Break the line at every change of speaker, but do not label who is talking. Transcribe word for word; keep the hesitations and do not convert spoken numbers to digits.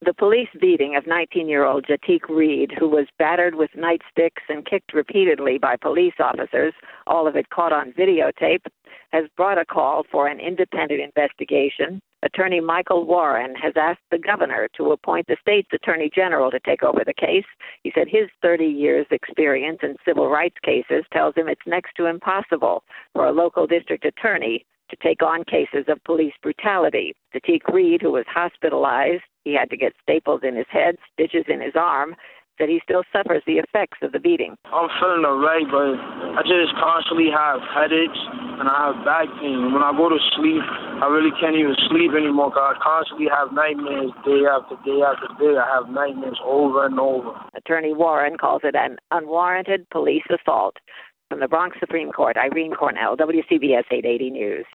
The police beating of nineteen-year-old Jatik Reed, who was battered with nightsticks and kicked repeatedly by police officers, all of it caught on videotape, has brought a call for an independent investigation. Attorney Michael Warren has asked the governor to appoint the state's attorney general to take over the case. He said his thirty years experience in civil rights cases tells him it's next to impossible for a local district attorney to take on cases of police brutality. Jatik Reed, who was hospitalized, he had to get staples in his head, stitches in his arm, said he still suffers the effects of the beating.
I'm feeling all right, but I just constantly have headaches and I have back pain. When I go to sleep, I really can't even sleep anymore because I constantly have nightmares day after day after day. I have nightmares over and over.
Attorney Warren calls it an unwarranted police assault. From the Bronx Supreme Court, Irene Cornell, W C B S eight eighty News.